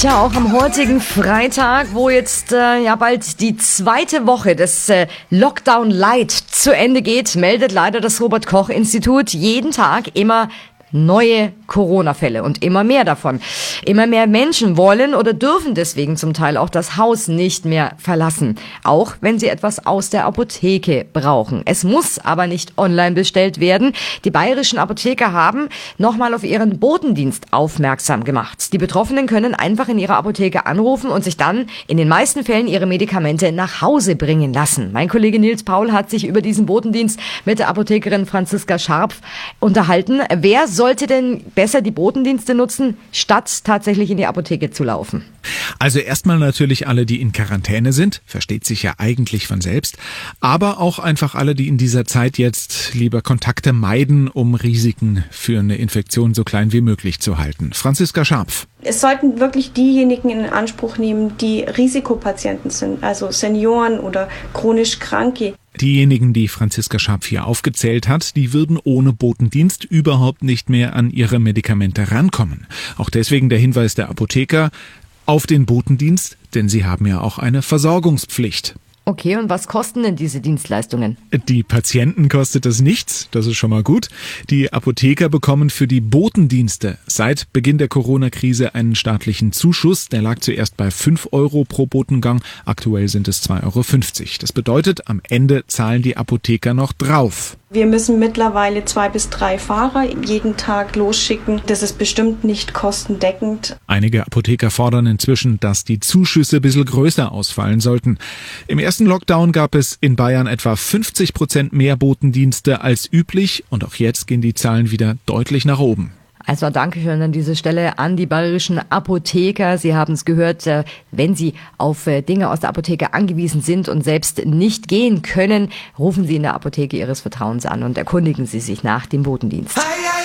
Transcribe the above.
Tja, auch am heutigen Freitag, wo jetzt bald die zweite Woche des Lockdown Light zu Ende geht, meldet leider das Robert-Koch-Institut jeden Tag immer neue Corona-Fälle und immer mehr davon. Immer mehr Menschen wollen oder dürfen deswegen zum Teil auch das Haus nicht mehr verlassen, auch wenn sie etwas aus der Apotheke brauchen. Es muss aber nicht online bestellt werden. Die bayerischen Apotheker haben nochmal auf ihren Botendienst aufmerksam gemacht. Die Betroffenen können einfach in ihrer Apotheke anrufen und sich dann in den meisten Fällen ihre Medikamente nach Hause bringen lassen. Mein Kollege Nils Paul hat sich über diesen Botendienst mit der Apothekerin Franziska Scharpf unterhalten. Wer sollte denn besser die Botendienste nutzen, statt tatsächlich in die Apotheke zu laufen? Also erstmal natürlich alle, die in Quarantäne sind, versteht sich ja eigentlich von selbst, aber auch einfach alle, die in dieser Zeit jetzt lieber Kontakte meiden, um Risiken für eine Infektion so klein wie möglich zu halten. Franziska Scharpf. Es sollten wirklich diejenigen in Anspruch nehmen, die Risikopatienten sind, also Senioren oder chronisch Kranke. Diejenigen, die Franziska Scharpf hier aufgezählt hat, die würden ohne Botendienst überhaupt nicht mehr an ihre Medikamente rankommen. Auch deswegen der Hinweis der Apotheker auf den Botendienst, denn sie haben ja auch eine Versorgungspflicht. Okay, und was kosten denn diese Dienstleistungen? Die Patienten kostet das nichts, das ist schon mal gut. Die Apotheker bekommen für die Botendienste seit Beginn der Corona-Krise einen staatlichen Zuschuss. Der lag zuerst bei 5 Euro pro Botengang, aktuell sind es 2,50 Euro. Das bedeutet, am Ende zahlen die Apotheker noch drauf. Wir müssen mittlerweile 2 bis 3 Fahrer jeden Tag losschicken. Das ist bestimmt nicht kostendeckend. Einige Apotheker fordern inzwischen, dass die Zuschüsse ein bisschen größer ausfallen sollten. Im ersten Lockdown gab es in Bayern etwa 50% mehr Botendienste als üblich und auch jetzt gehen die Zahlen wieder deutlich nach oben. Also Dankeschön an diese Stelle an die bayerischen Apotheker. Sie haben es gehört, wenn Sie auf Dinge aus der Apotheke angewiesen sind und selbst nicht gehen können, rufen Sie in der Apotheke Ihres Vertrauens an und erkundigen Sie sich nach dem Botendienst.